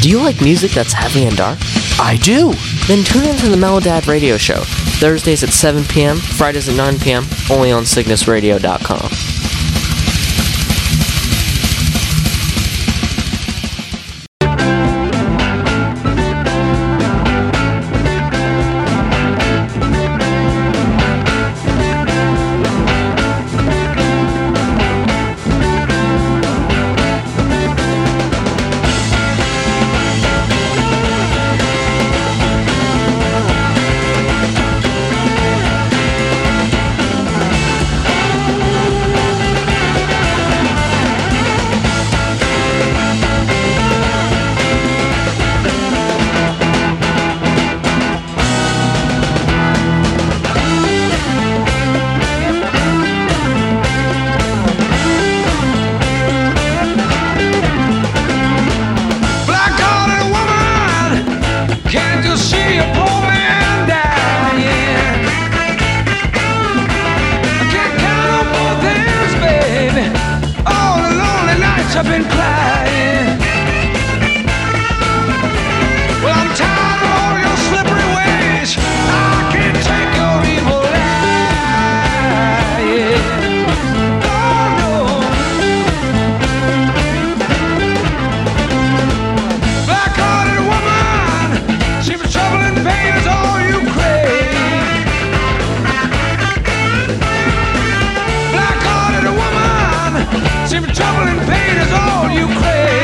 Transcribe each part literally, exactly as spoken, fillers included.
Do you like music that's heavy and dark? I do. Then tune into the Melodad Radio Show, Thursdays at seven p.m., Fridays at nine p.m., only on Cygnus Radio dot com. Trouble and pain is all you crave.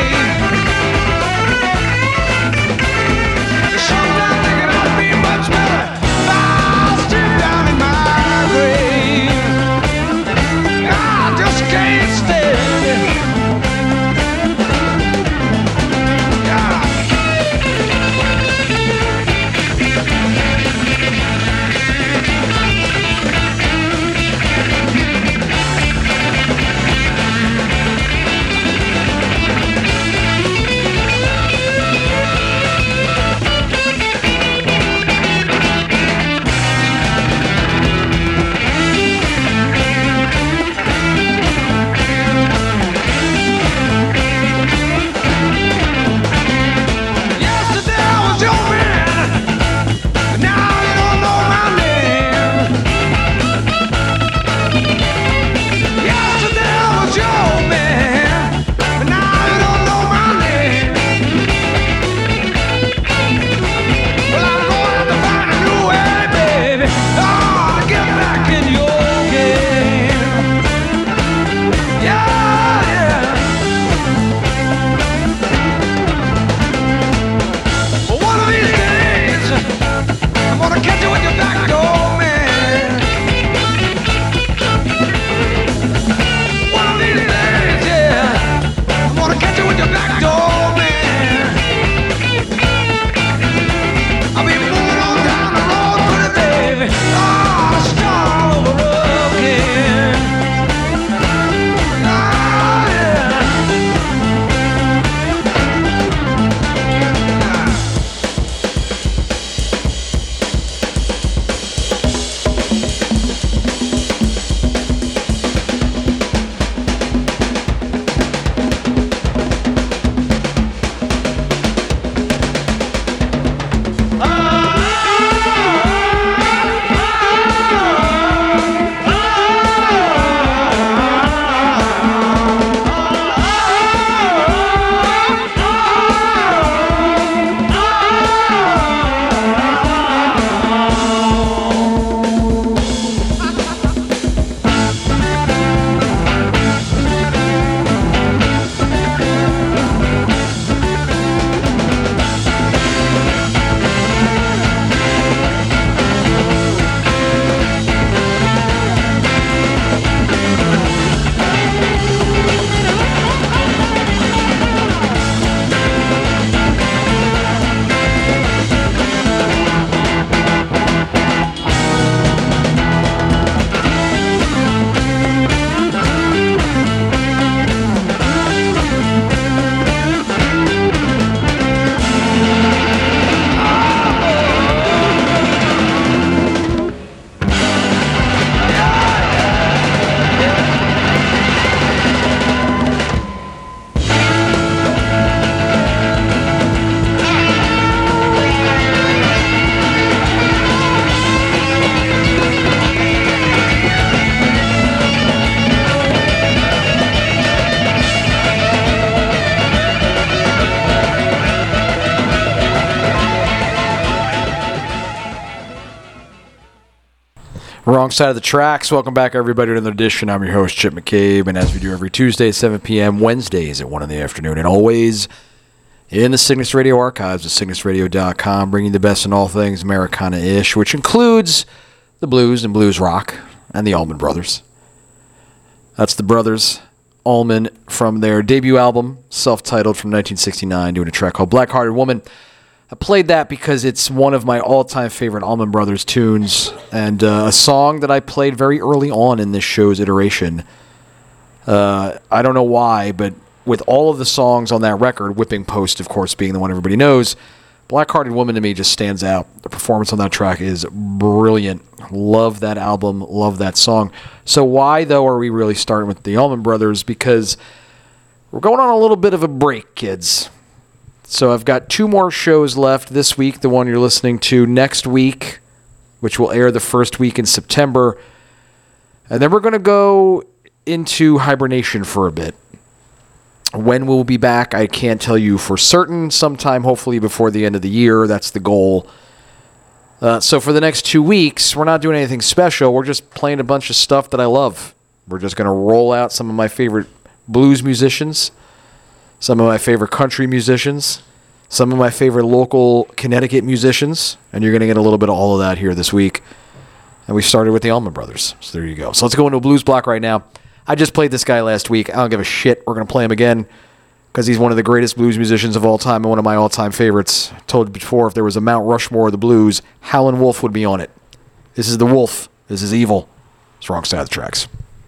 Wrong side of the tracks. Welcome back, everybody, to another edition. I'm your host, Chip McCabe, and as we do every Tuesday at seven p.m., Wednesdays at one in the afternoon, and always in the Cygnus Radio archives at cygnus radio dot com, bringing the best in all things Americana-ish, which includes the blues and blues rock and the Allman Brothers. That's the Brothers Allman from their debut album, self-titled, from nineteen sixty-nine, doing a track called Black Hearted Woman. I played that because it's one of my all-time favorite Allman Brothers tunes, and uh, a song that I played very early on in this show's iteration. Uh, I don't know why, but with all of the songs on that record, Whipping Post, of course, being the one everybody knows, Black Hearted Woman to me just stands out. The performance on that track is brilliant. Love that album, love that song. So why, though, are we really starting with the Allman Brothers? Because we're going on a little bit of a break, kids. So I've got two more shows left this week, the one you're listening to next week, which will air the first week in September. And then we're going to go into hibernation for a bit. When we'll be back, I can't tell you for certain. Sometime, hopefully, before the end of the year. That's the goal. Uh, so for the next two weeks, we're not doing anything special. We're just playing a bunch of stuff that I love. We're just going to roll out some of my favorite blues musicians, some of my favorite country musicians, some of my favorite local Connecticut musicians, and you're going to get a little bit of all of that here this week. And we started with the Allman Brothers, so there you go. So let's go into a blues block right now. I just played this guy last week. I don't give a shit. We're going to play him again because he's one of the greatest blues musicians of all time and one of my all-time favorites. I told you before, if there was a Mount Rushmore of the blues, Howlin' Wolf would be on it. This is the Wolf. This is Evil. It's Wrong Side of the Tracks.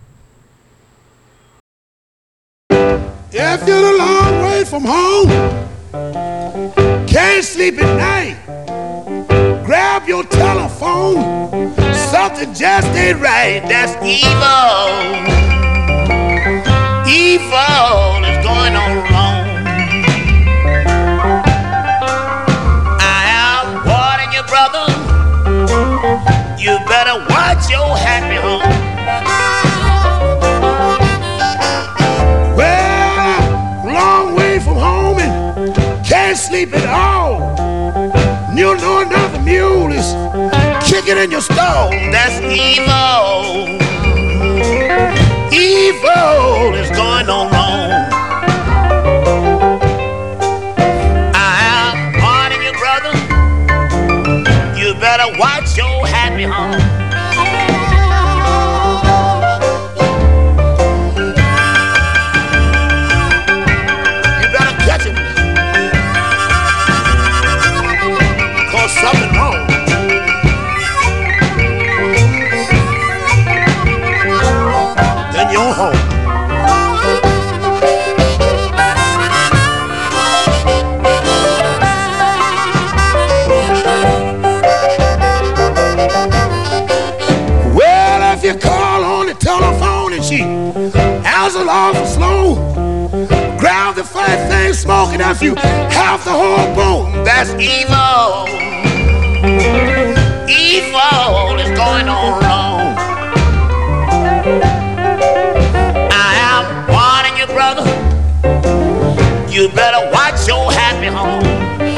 If you're a long way from home, can't sleep at night, grab your telephone, something just ain't right. That's evil. Evil is going on wrong. I am warning you, brother, you better watch your happy home. Sleep at all. You know another mule is kicking in your stall. That's evil. Evil is going on wrong. I am warning you, brother, you better watch your happy home. Something wrong. Then you're home. Well, if you call on the telephone and she answers awful slow, grab the funny thing smoking off you half the whole bone. That's evil. Evil is going on wrong. I am warning you, brother, you better watch your happy home.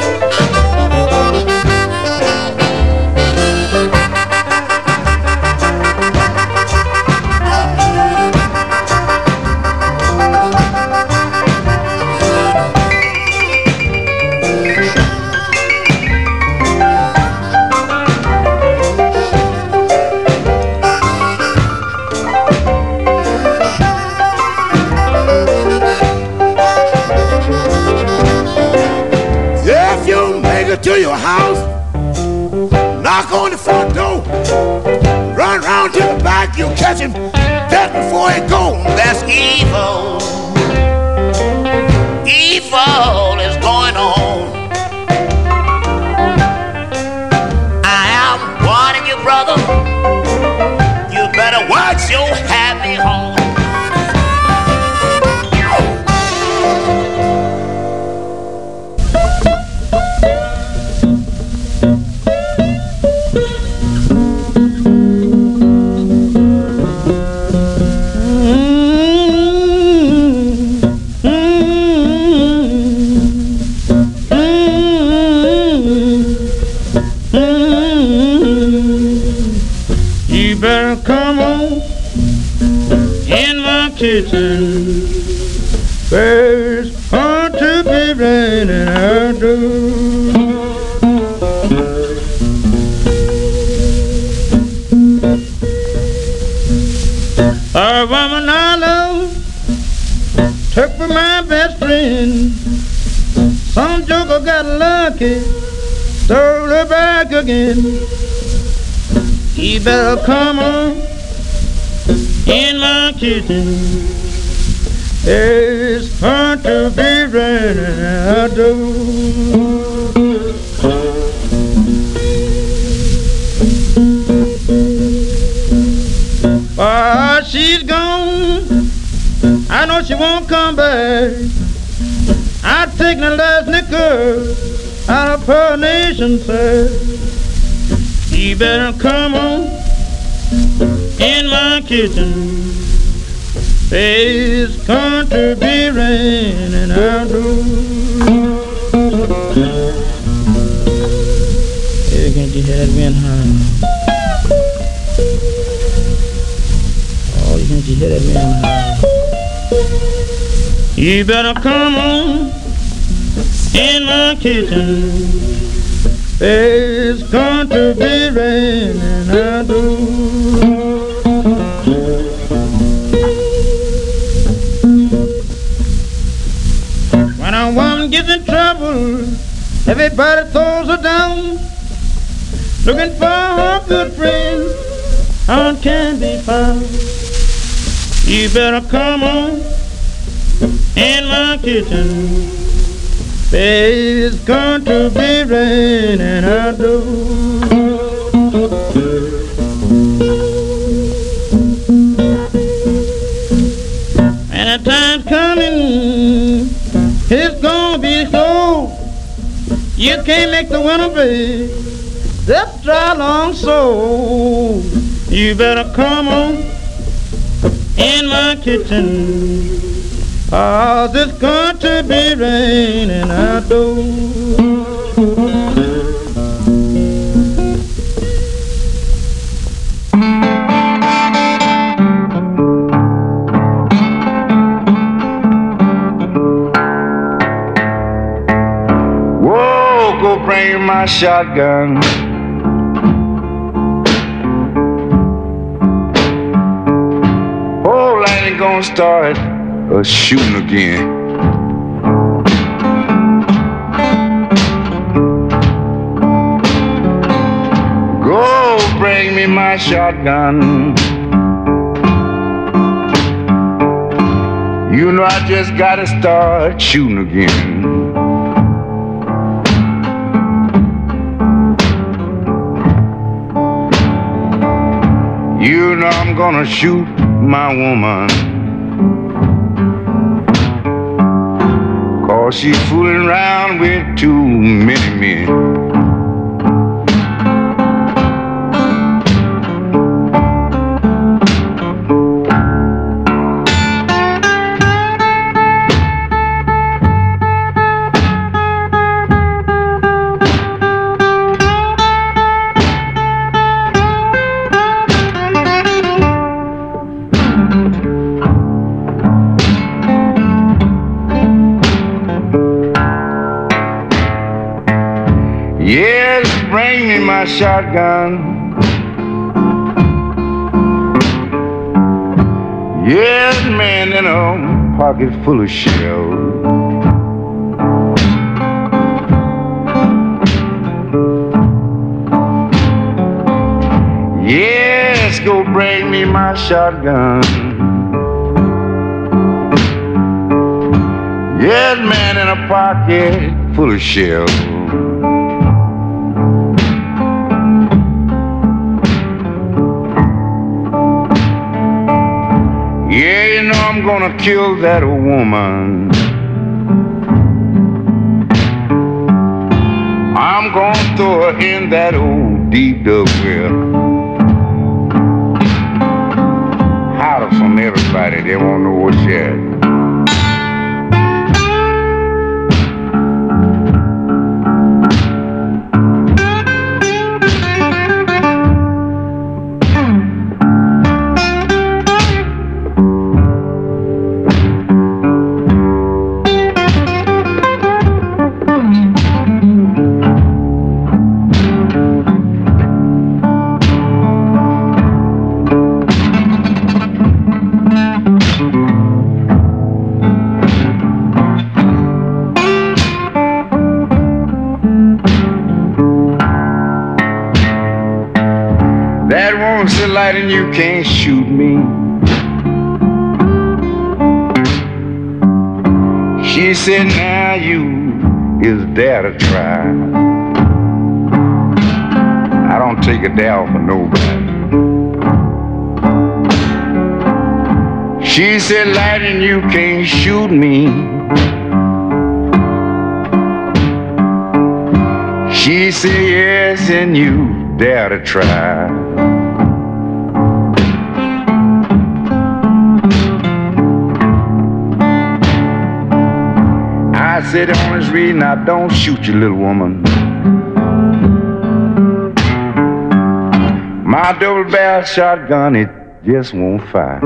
To your house, knock on the front door, run round to the back, you'll catch him just before he goes. That's evil. Evil is going on. I am warning you, brother, you better watch your happy home. kitchen. There's going to be raining outdoors. A woman I love took for my best friend. Some joker got lucky, stole her back again. He better come on in my kitchen. It's going to be raining outdoors. While she's gone, I know she won't come back. I've taken the last nickel out of her nation sack. You better come on in my kitchen. It's going to be raining outdoors. Hey, can't you hear that wind howling? Oh, can't you hear that wind howling? You better come on in my kitchen. It's going to be raining outdoors. When a woman gets in trouble, everybody throws her down. Looking for her good friend, how can be found? You better come on in my kitchen. It's going to be raining outdoors. And the time's coming, it's gonna be slow. You can't make the winter bed, that's dry long so. You better come on in my kitchen. Oh, it's going to be raining outdoors. Whoa, go bring my shotgun. Whole line ain't gonna start a shooting again. Go bring me my shotgun. You know I just gotta start shooting again. You know I'm gonna shoot my woman, 'cause she's fooling around with too many men. Yes, bring me my shotgun. Yes, man, in a pocket full of shells. Yes, go bring me my shotgun. Yes, man, in a pocket full of shells. Yeah, you know I'm gonna kill that woman. I'm gonna throw her in that old deep dug well. Hide her from everybody, they won't know where she at. I'm so light and you can't shoot me. She said, now you is there to try. I don't take a down for nobody. She said, light and you can't shoot me. She said, yes, and you dare to try. I said, the honest reason I don't shoot you, little woman, my double-barrel shotgun, it just won't fire.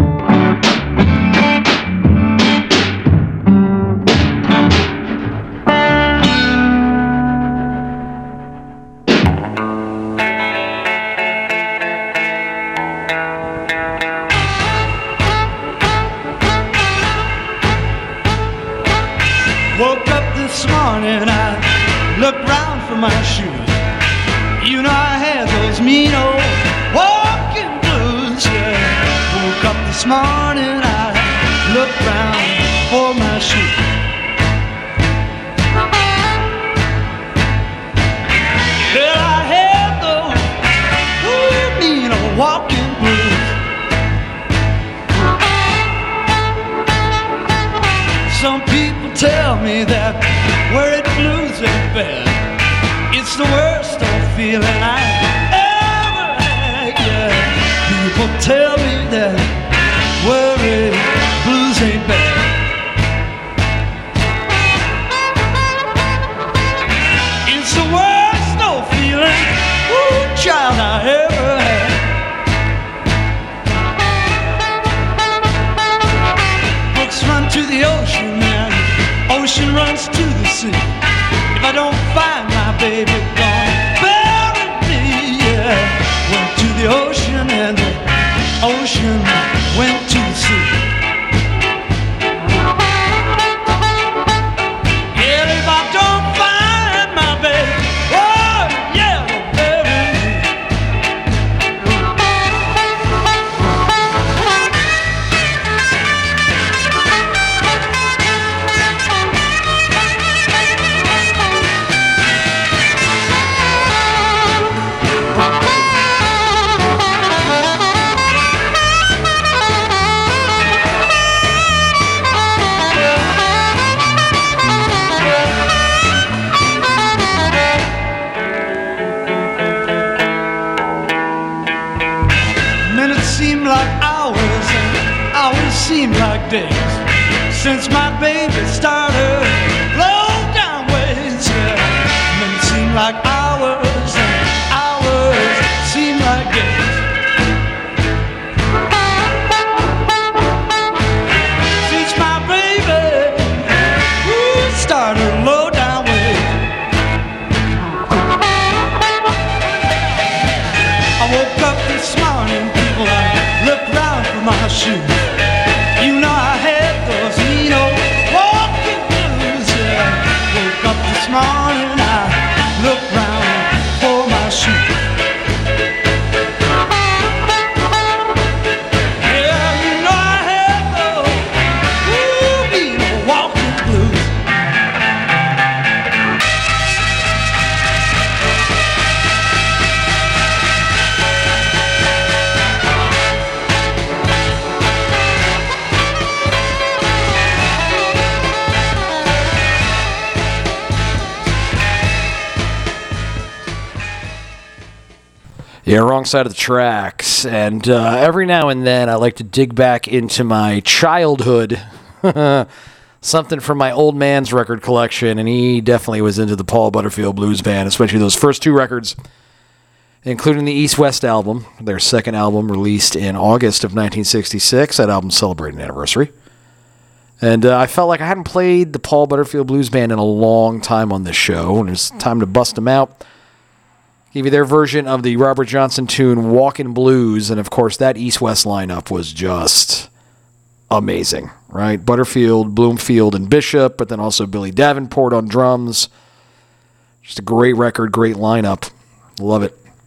Woke up this morning, I looked round for my shoes. You know I had those mean old walking blues, yeah. Woke up this morning, I looked round for my shoes. Well, I had those ooh, mean old walking blues. Some people tell me that where it blues ain't bad, it's the worst old feeling I ever had, yeah. People tell me that where it blues ain't bad. It's the worst old feeling, ooh, child, I ever had. Books run to the ocean, man. Ocean runs to the sea. If I don't find my baby, gone bury me, yeah. Went to the ocean and the ocean went to the sea. Yeah, if I don't find my baby, oh, yeah, they'll bury me. Seem like hours and hours seem like days since my baby started low down ways, yeah. Minutes seem like hours and hours seem like days since my baby ooh, started low down ways. I woke up this morning, people, I looked round for my shoes. You know I had those mean old walking blues, yeah. Woke up this morning, I looked round for my shoes. Yeah, you know I had those ooh, mean old walking blues. Yeah, wrong side of the tracks. And uh, every now and then I like to dig back into my childhood. Something from my old man's record collection, and he definitely was into the Paul Butterfield Blues Band, especially those first two records, including the East West album, their second album released in August of nineteen sixty-six. That album celebrated an anniversary. And uh, I felt like I hadn't played the Paul Butterfield Blues Band in a long time on this show, and it's time to bust them out. Give you their version of the Robert Johnson tune, Walkin' Blues, and of course that East-West lineup was just amazing, right? Butterfield, Bloomfield, and Bishop, but then also Billy Davenport on drums. Just a great record, great lineup. Love it.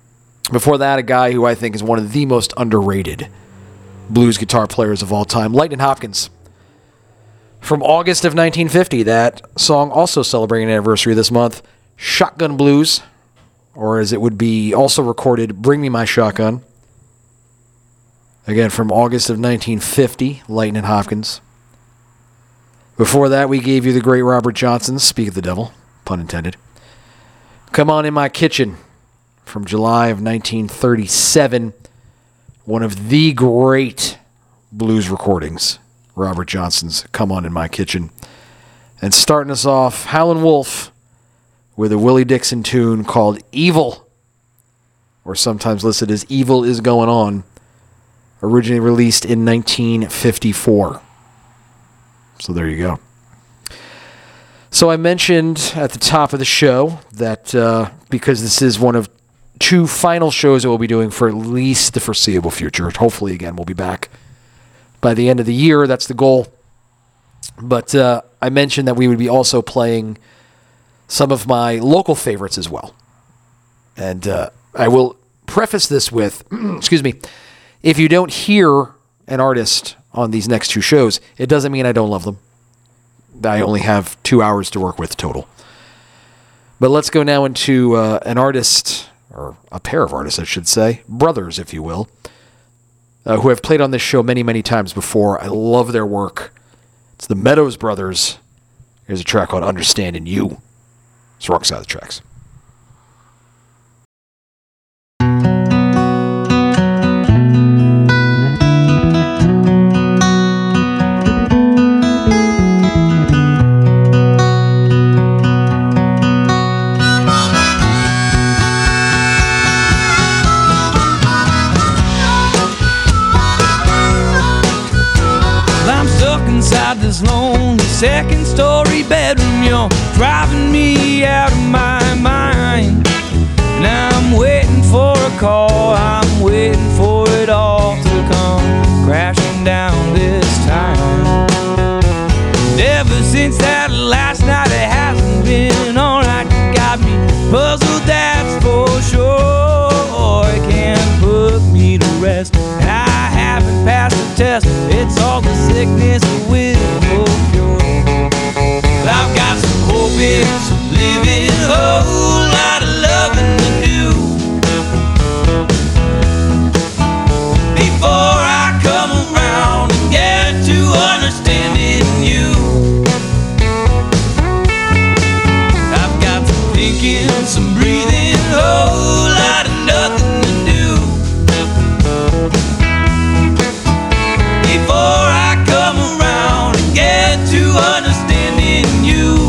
Before that, a guy who I think is one of the most underrated blues guitar players of all time, Lightnin' Hopkins. From August of nineteen fifty, that song also celebrating an anniversary this month, Shotgun Blues, or as it would be also recorded, Bring Me My Shotgun. Again, from August of nineteen fifty, Lightnin' Hopkins. Before that, we gave you the great Robert Johnson, Speak of the Devil, pun intended. Come On In My Kitchen, from July of nineteen thirty-seven, one of the great blues recordings, Robert Johnson's Come On In My Kitchen. And starting us off, Howlin' Wolf with a Willie Dixon tune called Evil, or sometimes listed as Evil Is Going On, originally released in nineteen fifty-four. So there you go. So I mentioned at the top of the show that uh, because this is one of two final shows that we'll be doing for at least the foreseeable future. Hopefully, again, we'll be back by the end of the year. That's the goal. But uh, I mentioned that we would be also playing some of my local favorites as well. And uh, I will preface this with, excuse me, if you don't hear an artist on these next two shows, it doesn't mean I don't love them. I only have two hours to work with total. But let's go now into uh, an artist, or a pair of artists, I should say, brothers, if you will, uh, who have played on this show many, many times before. I love their work. It's the Meadows Brothers. Here's a track called Understanding You. It's the wrong side of the tracks. This lonely second story bedroom, you're driving me out of my mind. And I'm waiting for a call, I'm waiting for it all to come crashing down this time. And ever since that last night, it hasn't been alright. You got me puzzled, that's for sure. It can't put me to rest, and I haven't passed the test. It's all the sickness with cure. I've got some hope and some living, a whole lot of loving to do before I come around and get to understanding you. I've got some thinking, some breathing, a whole lot of nothing to do before I come around and get to understanding you.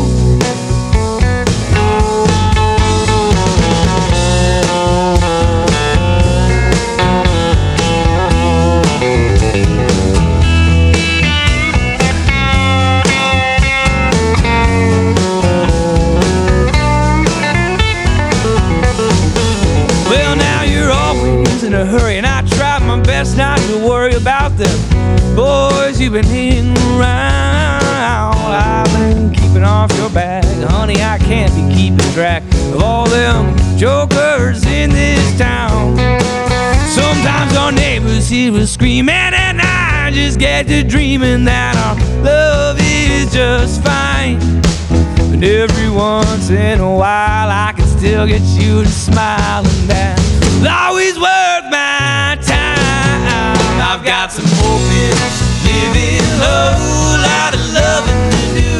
Well, now you're always in a hurry, and I try my best not to worry about them boys you've been hanging around. I've been keeping off your back, honey, I can't be keeping track of all them jokers in this town. Sometimes our neighbors hear us screaming, and I just get to dreaming that our love is just fine. But every once in a while I can still get you to smile, and that's always worth my time. I've got some hope in living, a whole lot of loving to do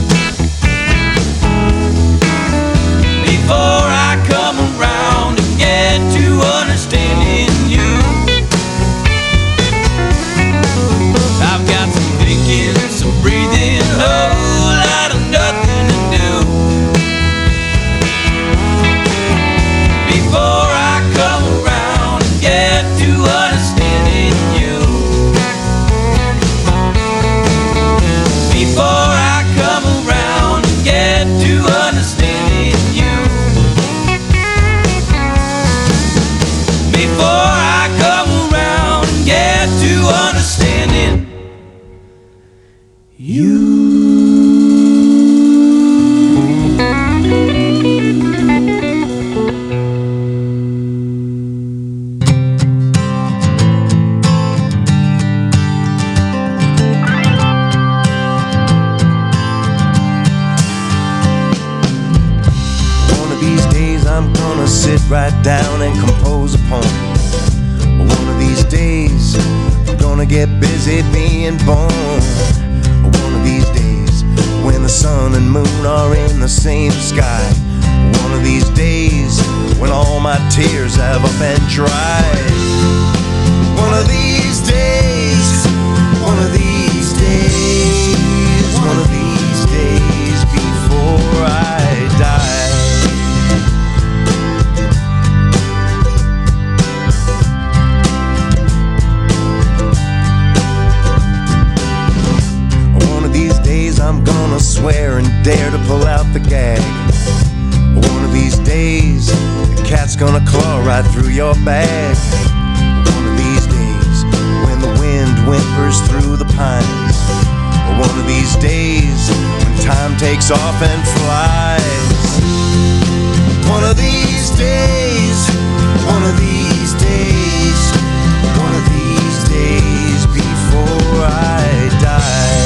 before I come around and get to understanding you. I've got some thinking, some breathing, a whole lot of nothing to do before I come around and get to understanding you. Before I come around and get to understanding you. Before I come around and get to understanding you. I'm gonna sit right down and compose a poem. One of these days, I'm gonna get busy being born. One of these days, when the sun and moon are in the same sky. One of these days, when all my tears have up and dried. One of these days, one of these days, one of these days before I die. One of these days I'm gonna swear and dare to pull out the gag. One of these days, the cat's gonna claw right through your bag. One of these days, when the wind whimpers through the pines. One of these days, when time takes off and flies. One of these days, one of these days, one of these days before I die.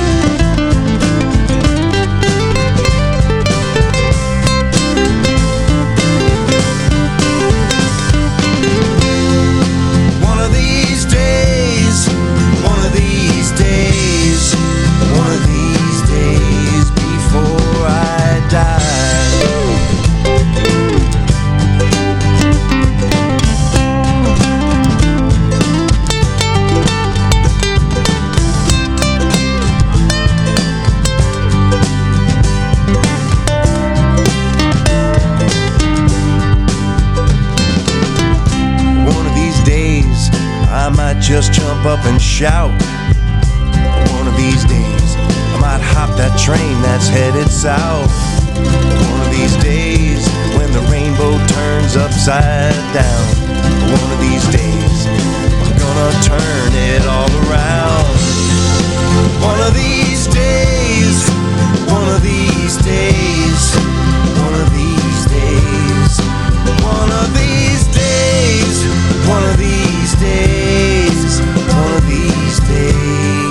Just jump up and shout. One of these days, I might hop that train that's headed south. One of these days, when the rainbow turns upside down. One of these days, I'm gonna turn it all around. One of these days, one of these days, one of these days, one of these days, one of these days, one of these days.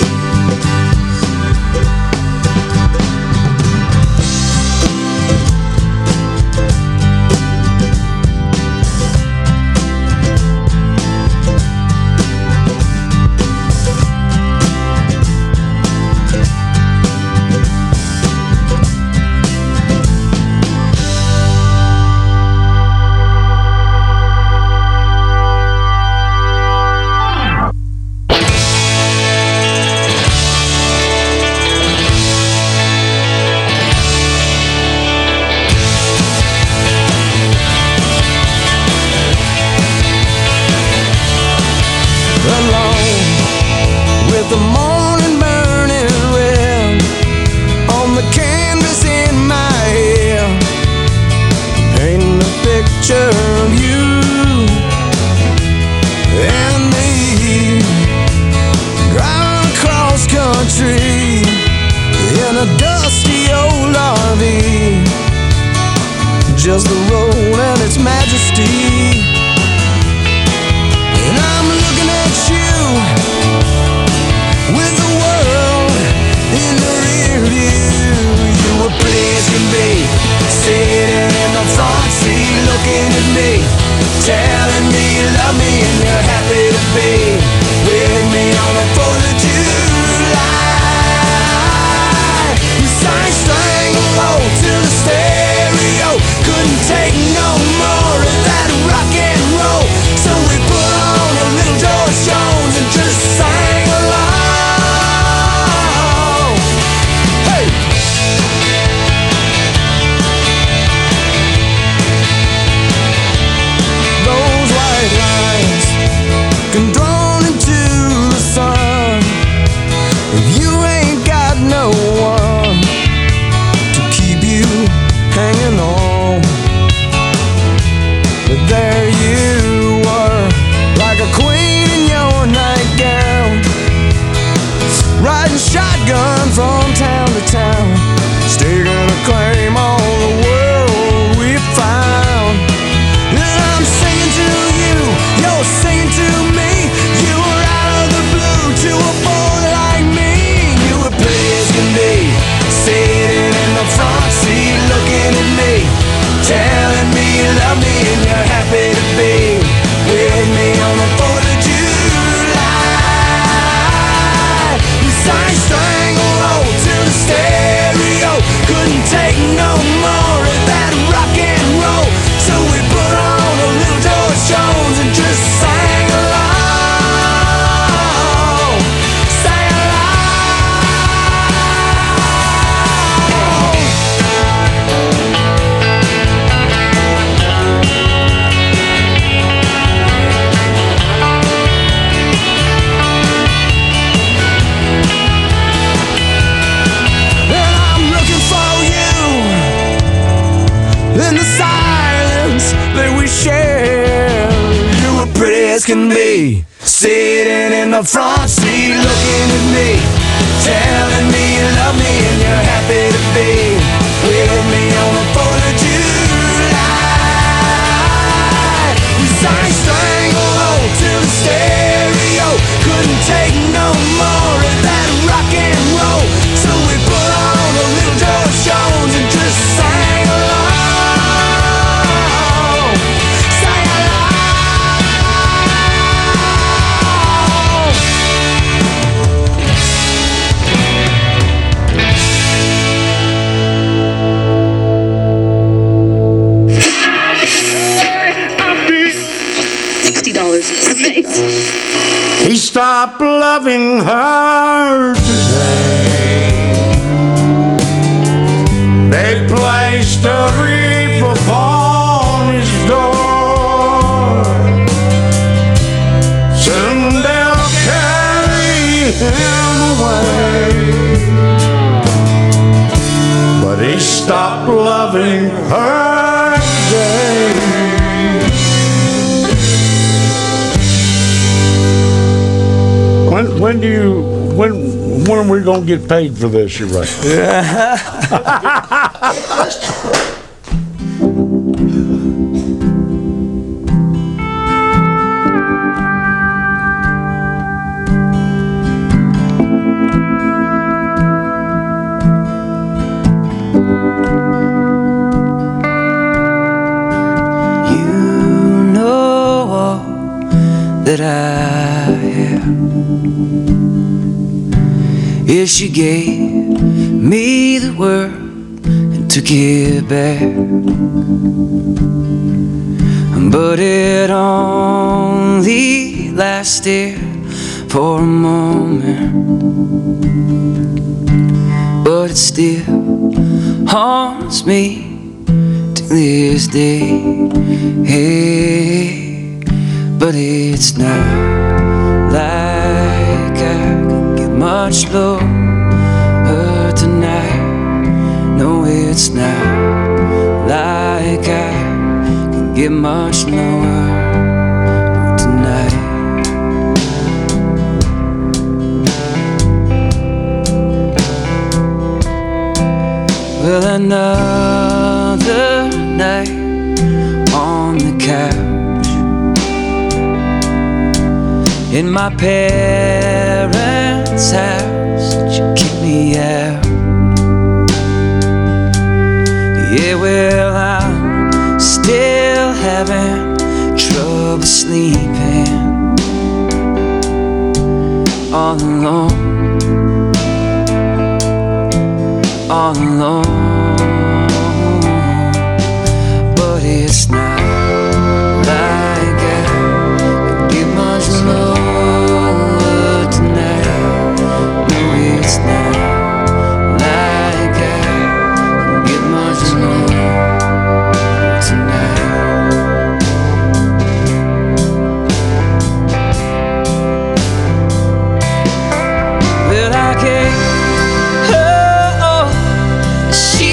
Just the road and its majesty. And I'm looking at you with the world in the rear view. You were pretty as can be, sitting in the front seat, looking at me, telling me you love me and you're happy to be with me on the fourth of July. You sang Stranglehold to the stereo, couldn't take no more of that rockin'. as can be, sitting in the front seat, looking at me, telling me you love me and you're happy to be with me on the fourth of July. We sang Stranglehold to the stereo, couldn't take no more of that rock and roll, so we put on a little George Jones and just sang along, sang sixty dollars a night. He stopped loving her today. They placed a wreath upon his door. Soon they'll carry him away. But he stopped loving her today. When when do you when when are we gonna get paid for this? You're right. You know all that I have. Yes, she gave me the world and took it back, but it only lasted for a moment. But it still haunts me to this day. Hey, but it's not like I can get much lower tonight. No, it's not like I can get much lower tonight. Well, another night on the couch in my parents' house, you kick me out. Yeah, well, I'm still having trouble sleeping all alone, all alone. But it's not like I can get much lower tonight. No, it's not like I can get much lower tonight. Well, I can't, oh, oh, she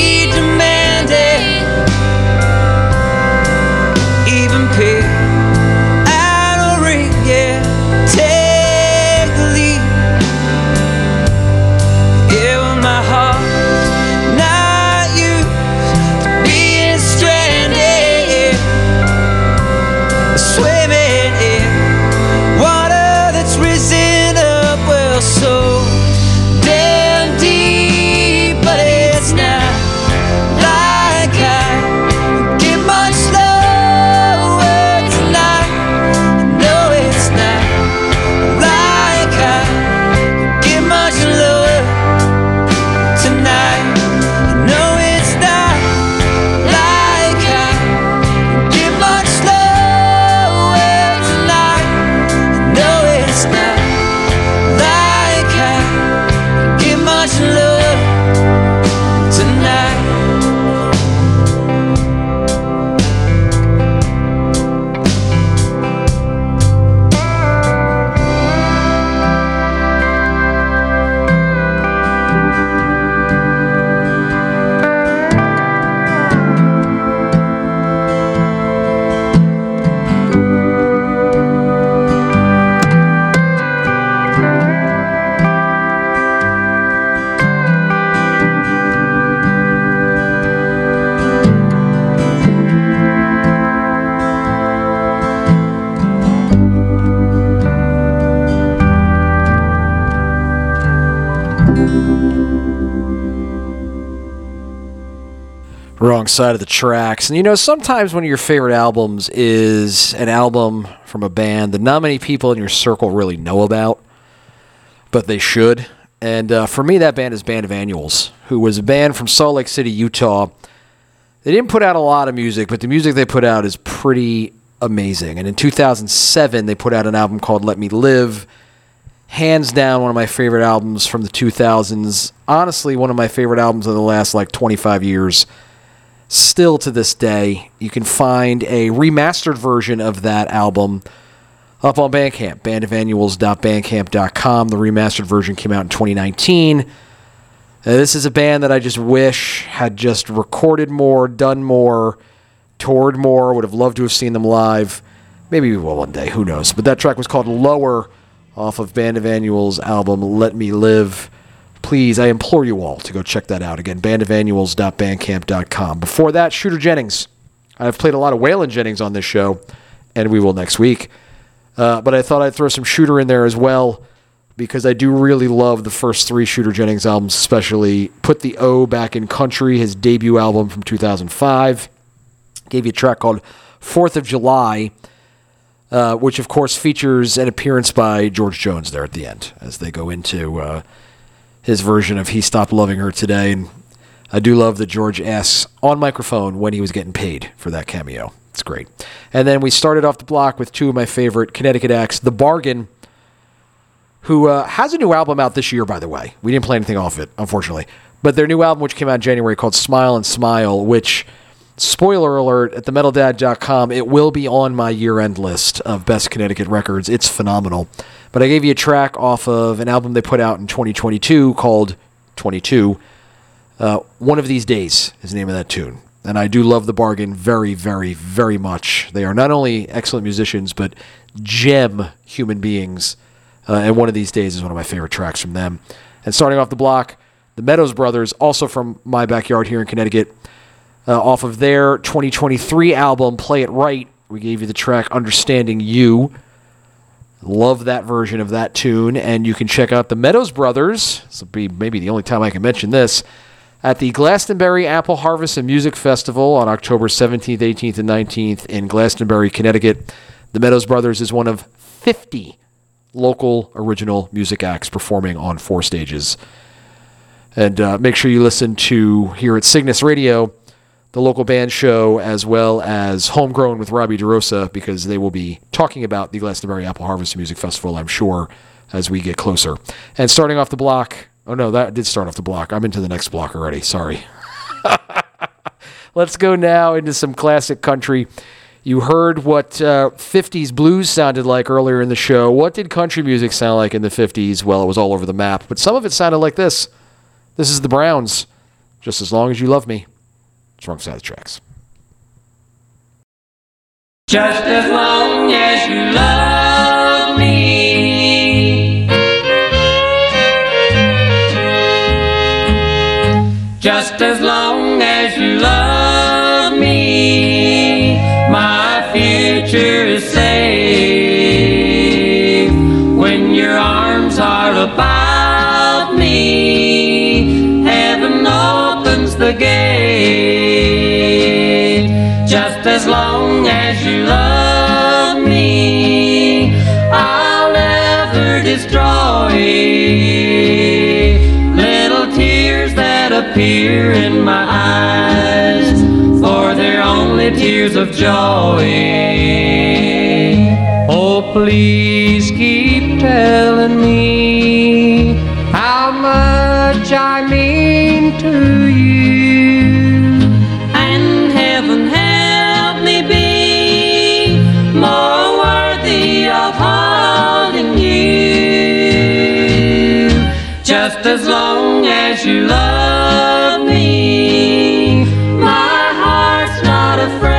Wrong side of the tracks. And you know, sometimes one of your favorite albums is an album from a band that not many people in your circle really know about, but they should. And uh, for me, that band is Band of Annuals, who was a band from Salt Lake City, Utah. They didn't put out a lot of music, but the music they put out is pretty amazing. And in two thousand seven, they put out an album called Let Me Live. Hands down, one of my favorite albums from the two thousands. Honestly, one of my favorite albums of the last, like, twenty-five years. Still to this day, you can find a remastered version of that album up on Bandcamp, band of annuals dot bandcamp dot com. The remastered version came out in twenty nineteen. Uh, this is a band that I just wish had just recorded more, done more, toured more. Would have loved to have seen them live. Maybe we will one day, who knows. But that track was called Lower off of Band of Annuals' album Let Me Live. Please, I implore you all to go check that out. Again, band of annuals dot bandcamp dot com. Before that, Shooter Jennings. I've played a lot of Waylon Jennings on this show, and we will next week. Uh, but I thought I'd throw some Shooter in there as well, because I do really love the first three Shooter Jennings albums, especially Put the O Back in Country, his debut album from two thousand five. Gave you a track called fourth of July, uh, which, of course, features an appearance by George Jones there at the end, as they go into uh, his version of He Stopped Loving Her Today. And I do love that George asks on microphone when he was getting paid for that cameo. It's great. And then we started off the block with two of my favorite Connecticut acts, The Bargain, who uh, has a new album out this year, by the way. We didn't play anything off it, unfortunately. But their new album, which came out in January, called Smile and Smile, which, spoiler alert, at the metal dad dot com, it will be on my year-end list of best Connecticut records. It's phenomenal. But I gave you a track off of an album they put out in twenty twenty-two called twenty-two. Uh, One of These Days is the name of that tune. And I do love The Bargain very, very, very much. They are not only excellent musicians, but gem human beings. Uh, and One of These Days is one of my favorite tracks from them. And starting off the block, the Meadows Brothers, also from my backyard here in Connecticut, uh, off of their twenty twenty-three album, Play It Right, we gave you the track Understanding You. Love that version of that tune. And you can check out the Meadows Brothers, this will be maybe the only time I can mention this, at the Glastonbury Apple Harvest and Music Festival on October seventeenth, eighteenth, and nineteenth in Glastonbury, Connecticut. The Meadows Brothers is one of fifty local original music acts performing on four stages. And uh, make sure you listen to, here at Cygnus Radio, the local band show, as well as Homegrown with Robbie DeRosa, because they will be talking about the Glastonbury Apple Harvest and Music Festival, I'm sure, as we get closer. And starting off the block, oh no, that did start off the block. I'm into the next block already, sorry. Let's go now into some classic country. You heard what uh, fifties blues sounded like earlier in the show. What did country music sound like in the fifties? Well, it was all over the map, but some of it sounded like this. This is the Browns, Just As Long As You Love Me. It's Wrong Side of the Tracks. Just as long as you love me, just as long as you love me, my future is safe. When your arms are about me, heaven opens the gate. Just as long as you love me, I'll never destroy little tears that appear in my eyes, for they're only tears of joy. Oh, please keep telling me how much I mean to you. More worthy of holding you. Just as long as you love me, my heart's not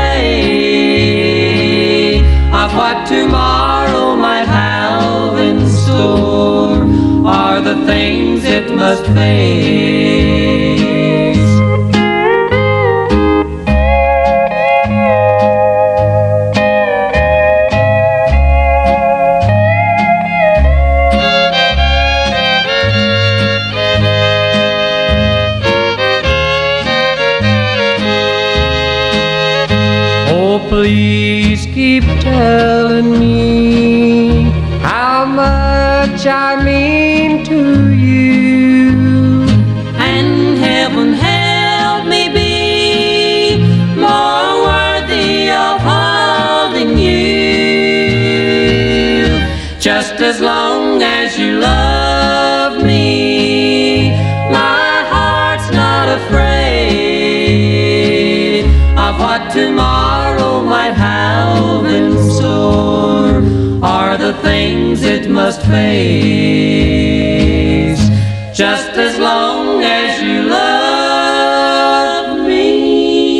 afraid of what tomorrow might have in store, or the things it must face. please keep telling me how much I mean to you. And heaven help me be more worthy of holding you. Just as long as you love me, my heart's not afraid of what tomorrow might have in store, or the things it must face. Just as long as you love me.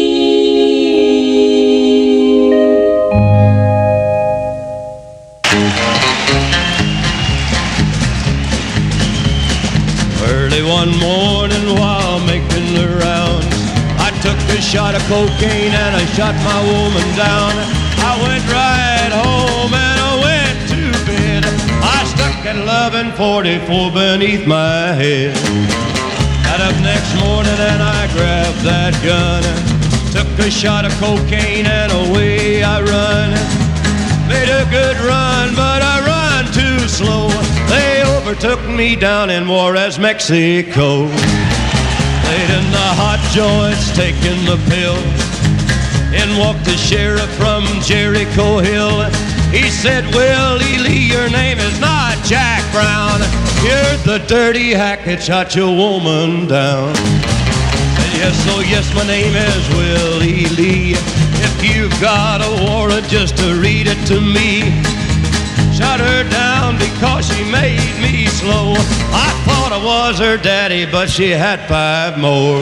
Early one morning while making the rounds, I took a shot of cocaine and I shot my woman down. I went right home and I went to bed. I stuck at eleven forty-four beneath my head. Got up next morning and I grabbed that gun, took a shot of cocaine and away I run. Made a good run, but I run too slow. They overtook me down in Juarez, Mexico. Laid in the hot joints, taking the pill. In walked the sheriff from Jericho Hill. He said, Willie Lee, your name is not Jack Brown. You're the dirty hack that shot your woman down. Said, yes, oh yes, my name is Willie Lee. If you've got a warrant, just to read it to me. Shot her down because she made me slow. I thought I was her daddy, but she had five more.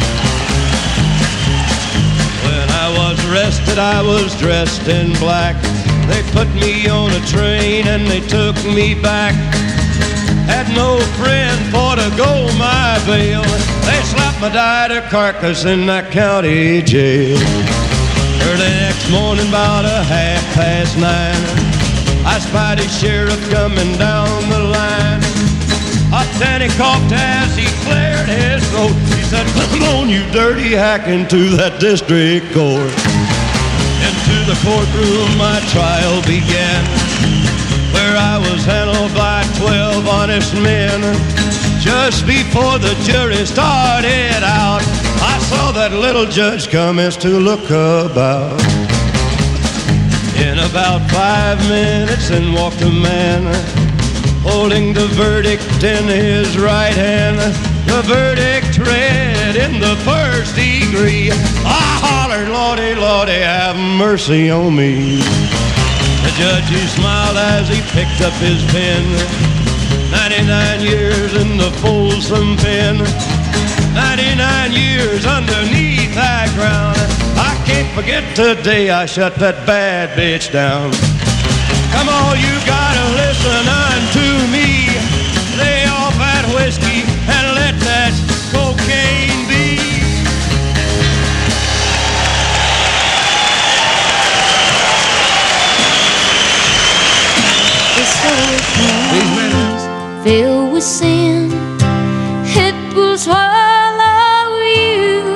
When I was arrested, I was dressed in black. They put me on a train and they took me back. Had no friend for to go my bail. They slapped my died carcass in that county jail. Early next morning, about a half past nine, I spied a sheriff coming down the line. Up then he coughed as he cleared his throat. He said, come on, you dirty hack, into that district court. Into the courtroom my trial began, where I was handled by twelve honest men. Just before the jury started out, I saw that little judge commence to look about. In about five minutes in walked a man, holding the verdict in his right hand. The verdict read in the first degree. I hollered, Lordy, Lordy, have mercy on me. The judge, he smiled as he picked up his pen. ninety-nine years in the Folsom pen. ninety-nine years underneath that ground. I can't forget the day I shut that bad bitch down. Come on, you gotta listen unto me. Lay off that whiskey and let that cocaine be. This earth filled with sin, it will swallow you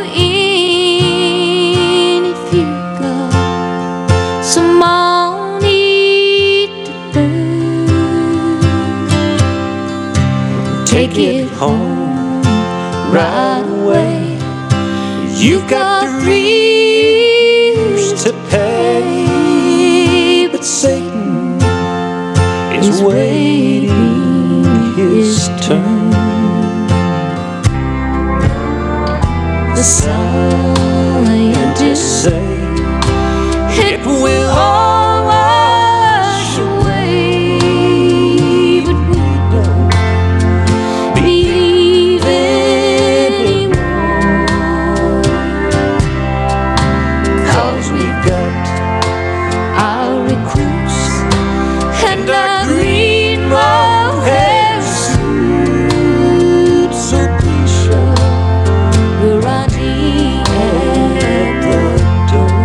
in. If you got some money to burn, take it home right away. You've got three years to pay, but Satan is waiting his turn. The scientists say it will all wash away, but we don't believe anymore, 'cause we've got our recruits and our green mohair suits. So please show your I D at the door.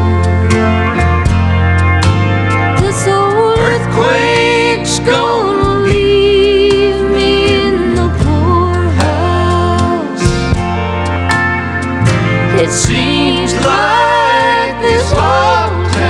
This old earthquake's gonna leave me in the poorhouse. It seems like this whole town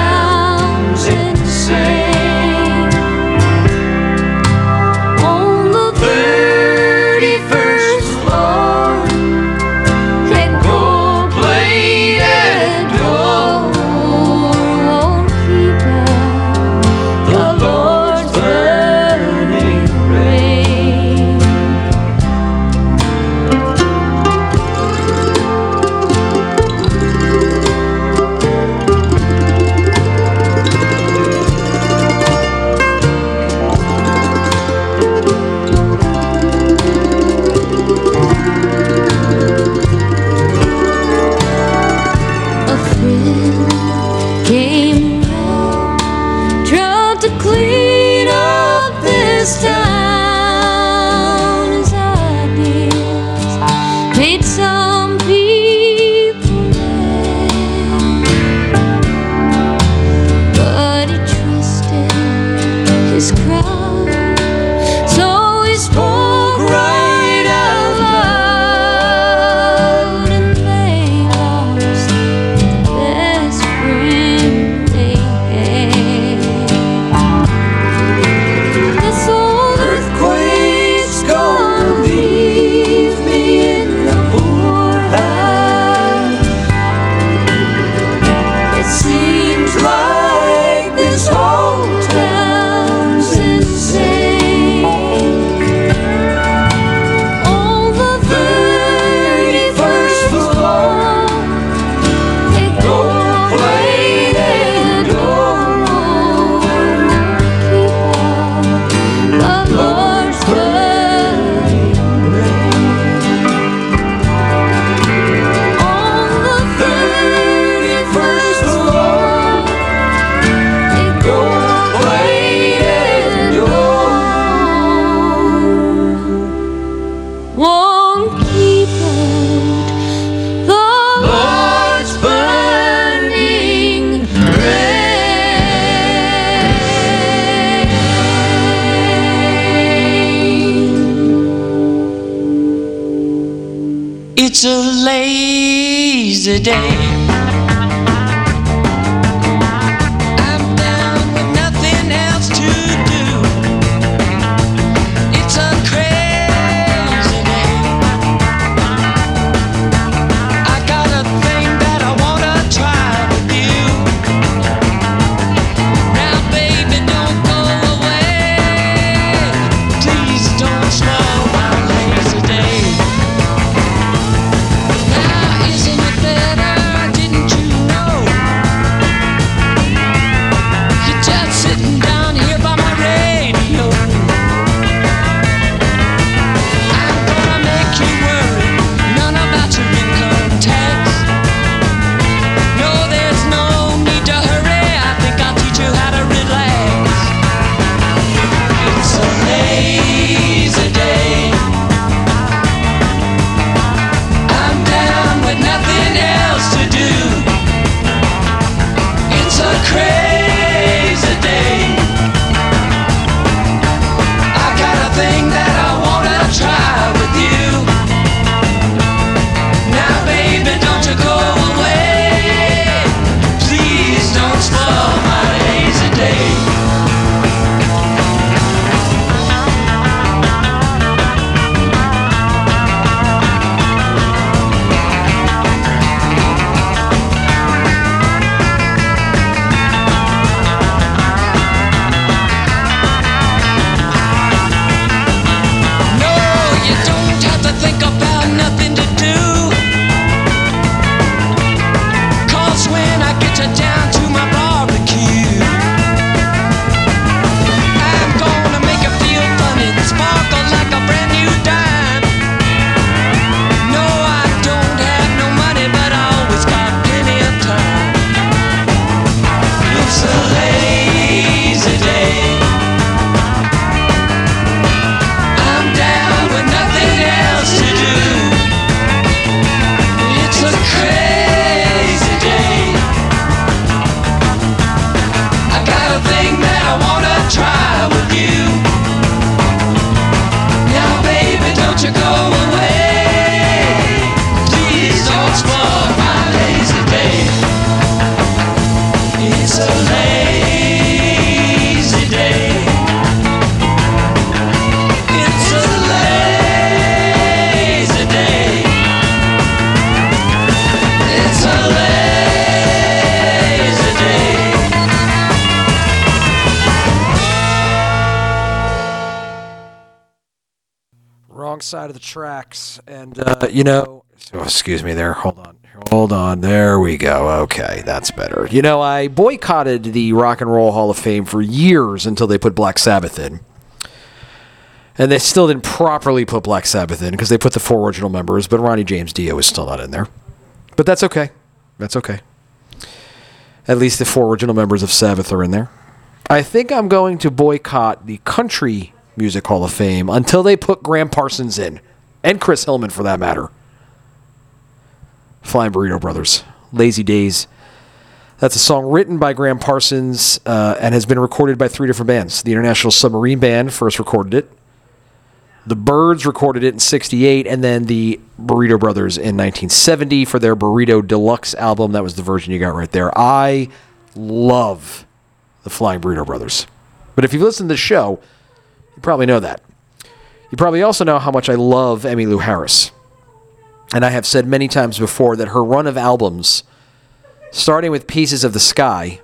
day. I'm down with nothing else to do. It's a crazy day. I got a thing that I wanna try with you. Now, baby, don't go away. Please don't slow my lazy day. Now, isn't it better? Didn't you know? You're just sitting down here by my radio. I'm gonna make you worry, none about your income tax. No, there's no need to hurry. I think I'll teach you how to relax. It's a lazy day. I'm down with nothing else to do. It's a crazy day. I got a thing that I wanna try with you. Now, baby, don't you go away. Please don't spoil my lazy day. No, you don't have to think about nothing to do. 'Cause when I get you down to my barbecue, I'm gonna make you feel funny, sparkle like a brand new dime. No, I don't have no money, but I always got plenty of time. It's a lazy day. I'm down with nothing else to do. It's a crazy day. I got a thing that I wanna try with you. Now, baby, don't you go away. Please don't spoil my lazy day. It's a lazy day. It's a lazy day. It's a lazy day. Wrong side of the tracks. And, uh, you know, oh, excuse me there. Hold on. Hold on. There we go. Okay, that's better. You know, I boycotted the Rock and Roll Hall of Fame for years until they put Black Sabbath in. And they still didn't properly put Black Sabbath in because they put the four original members, but Ronnie James Dio is still not in there. But that's okay. That's okay. At least the four original members of Sabbath are in there. I think I'm going to boycott the Country Music Hall of Fame until they put Graham Parsons in. And Chris Hillman, for that matter. Flying Burrito Brothers. Lazy Days. That's a song written by Graham Parsons uh, and has been recorded by three different bands. The International Submarine Band first recorded it. The Byrds recorded it in sixty-eight, and then the Burrito Brothers in nineteen seventy for their Burrito Deluxe album. That was the version you got right there. I love the Flying Burrito Brothers. But if you've listened to the show, you probably know that. You probably also know how much I love Emmylou Harris. And I have said many times before that her run of albums, starting with Pieces of the Sky,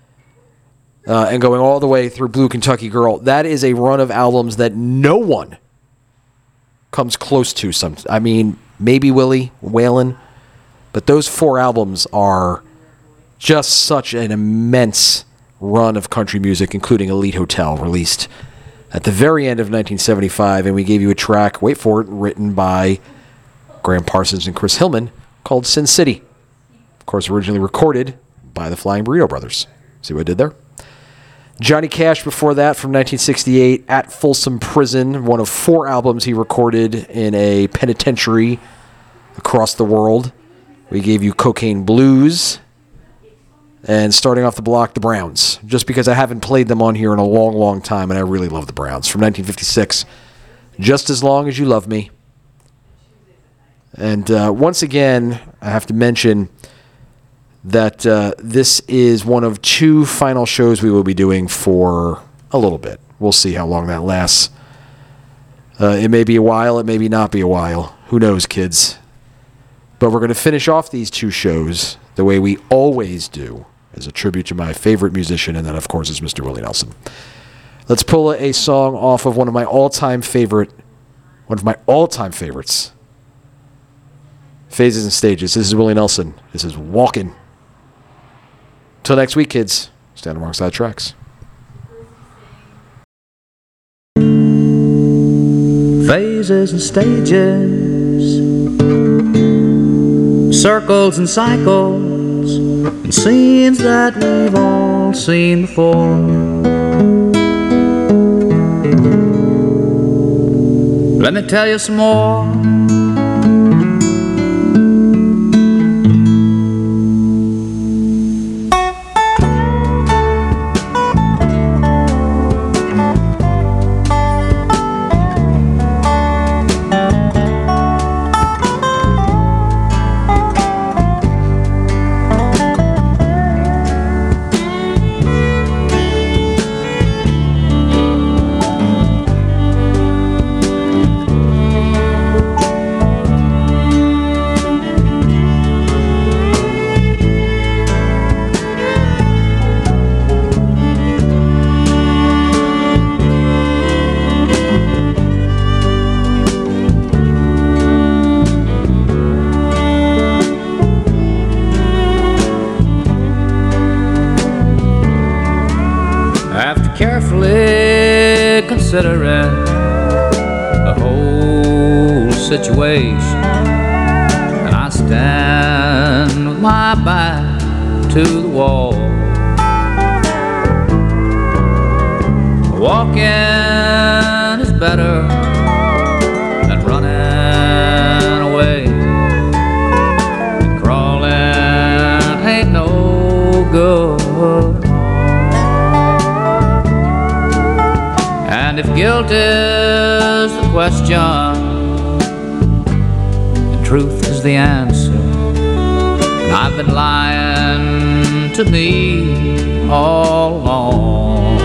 uh, and going all the way through Blue Kentucky Girl, that is a run of albums that no one comes close to. Some, I mean, maybe Willie, Waylon, but those four albums are just such an immense run of country music, including Elite Hotel, released at the very end of nineteen seventy-five, and we gave you a track, wait for it, written by Graham Parsons and Chris Hillman, called Sin City. Of course, originally recorded by the Flying Burrito Brothers. See what I did there? Johnny Cash before that from nineteen sixty-eight, At Folsom Prison, one of four albums he recorded in a penitentiary across the world. We gave you Cocaine Blues. And starting off the block, the Browns. Just because I haven't played them on here in a long, long time, and I really love the Browns. From nineteen fifty-six, Just As Long As You Love Me. And uh, once again, I have to mention that uh, this is one of two final shows we will be doing for a little bit. We'll see how long that lasts. Uh, it may be a while, it may be not be a while. Who knows, kids? But we're going to finish off these two shows the way we always do, as a tribute to my favorite musician, and that, of course, is Mister Willie Nelson. Let's pull a song off of one of my all-time favorite, one of my all-time favorites, Phases and Stages. This is Willie Nelson. This is Walkin'. Till next week, kids. Stand alongside tracks. Phases and stages, circles and cycles, and scenes that we've all seen before. Let me tell you some more. Considering the whole situation, and I stand with my back to the wall. Walking is better than running away, and crawling ain't no good. And if guilt is the question, and truth is the answer, and I've been lying to me all along.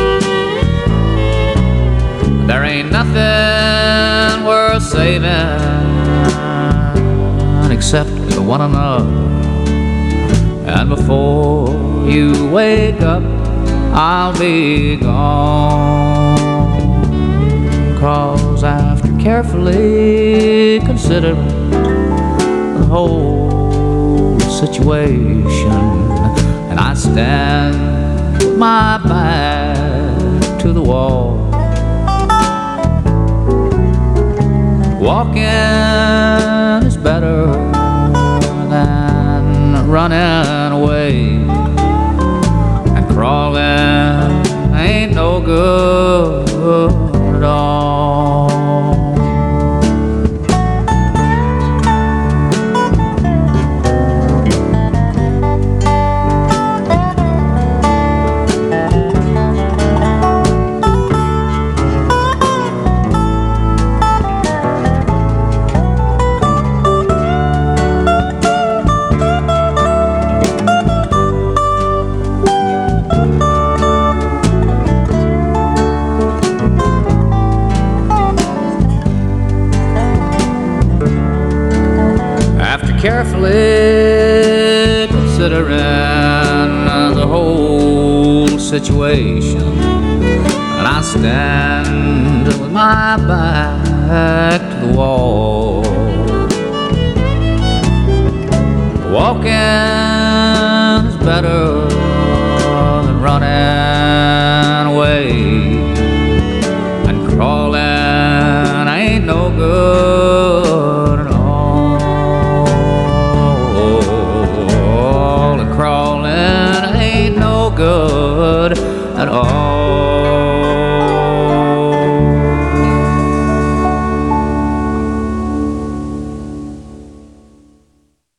There ain't nothing worth saving except one another. And before you wake up, I'll be gone. 'Cause after carefully considering the whole situation, and I stand with my back to the wall, walking is better than running away, and crawling ain't no good at all. Carefully considering the whole situation, and I stand with my back to the wall, walking is better than running away, and crawling ain't no good.